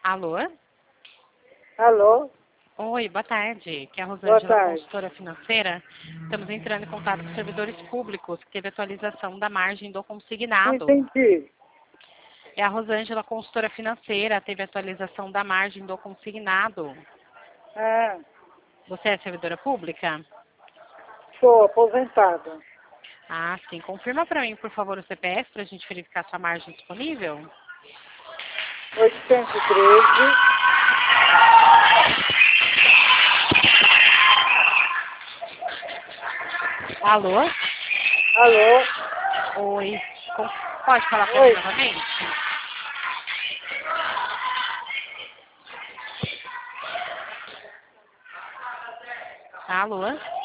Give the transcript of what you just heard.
Alô? Alô? Oi, boa tarde. Que é a Boa Rosângela, tarde. consultora financeira. Estamos entrando em contato com servidores públicos, que teve atualização da margem do Não consignado. entendi. É a Rosângela, consultora financeira, teve atualização da margem do consignado. Ah, Você é servidora pública? sou aposentada. Ah, sim. Confirma para mim, por favor, o CPF para a gente verificar sua margem disponível. 813. Alô? Alô? Oi. Pode falar para mim Oi? novamente? Alô?